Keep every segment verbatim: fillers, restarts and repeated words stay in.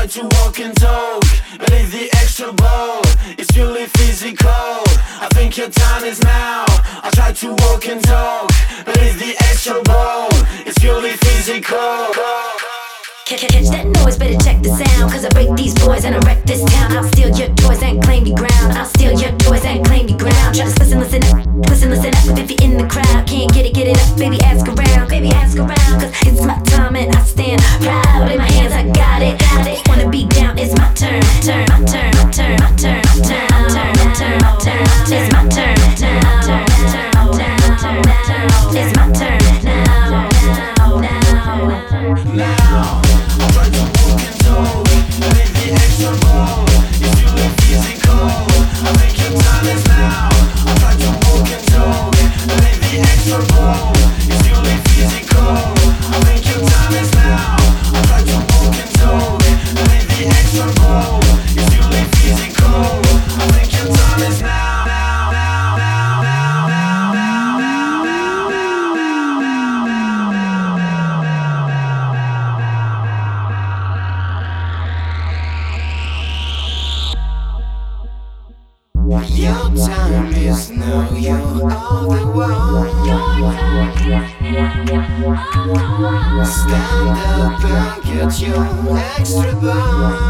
try to walk and talk, but it's the extra ball. It's purely physical. I think your time is now. I try to walk and talk, but it's the extra ball. It's purely physical. Catch, catch that noise, better check the sound. Cause I break these boys and I wreck this town. I'll steal your toys and claim your ground. I'll steal your toys and claim your ground. Just listen, listen up, listen, listen up. If you're in the crowd, can't get it, get it up. Baby, ask around, baby, ask around. Cause it's my time and I stand proud. In my hands, I got it, got it. Wanna be down, it's my turn, turn, my turn, my turn, my turn, my turn, my turn, my turn, my turn. It's my turn, turn, turn, turn, turn, turn, turn. It's my turn now, now, now, now. I try to walk and talk, but it's the extra ball. It's purely physical. I think your time is now. I try to walk and talk, but it's the extra ball. It's purely physical. I think your time is now. I try to walk and talk, but it's the extra ball. It's purely physical. I think your time is now. Your time is now, you're all the one. Stand up and get your extra bond.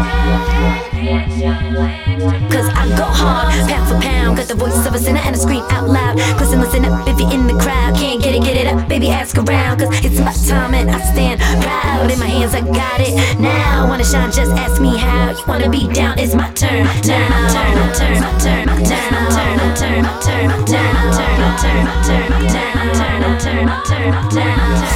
Cause I go hard, pound for pound. Got the voice of a sinner and I scream out loud. Listen, listen up if you're in the crowd. Can't get it, get it up, baby, ask around. Cause it's my time and I stand proud. In my hands, I got it now. Wanna shine, just ask me how. You wanna be down, it's my turn, turn, my turn, my turn, my turn, my turn, my turn, my turn, my turn, my turn, my turn, my turn, my turn, my turn, my turn, my turn, my turn,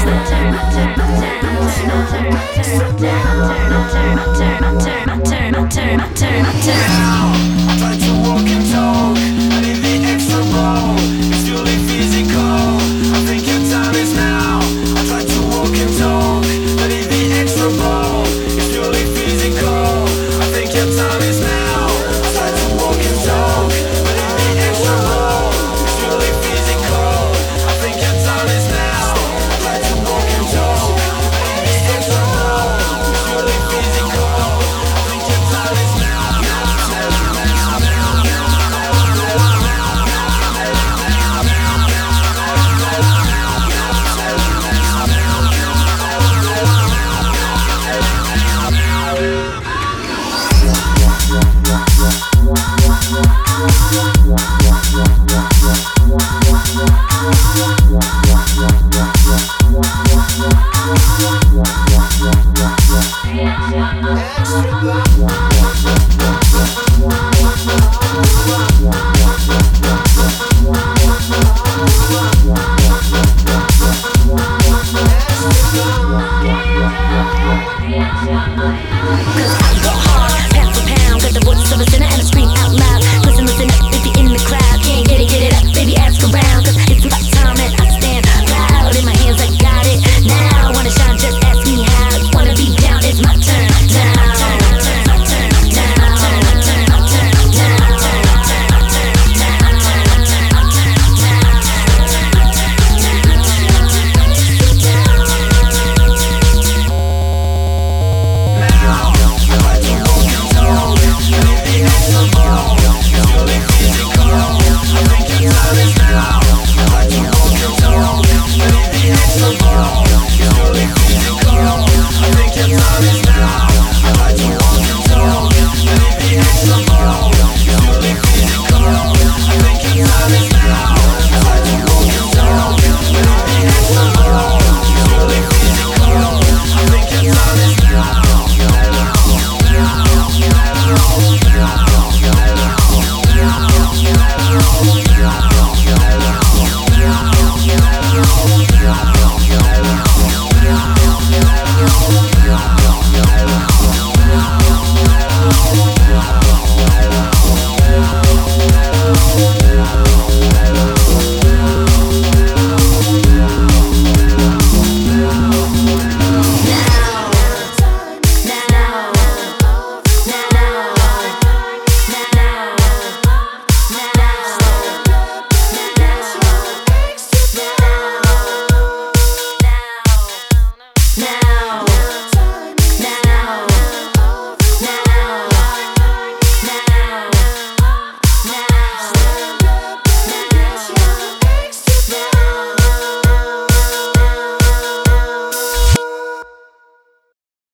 I try to walk and talk, but in the extra ball, it's purely physical. I think your time is now. I try to walk and talk, but in the extra ball, it's purely physical. I think your time is now. I try to walk and talk, but in the extra ball, it's purely physical. I think your time is now. I try to walk and talk, but in the extra ball, it's purely physical. I think your time is now. Cause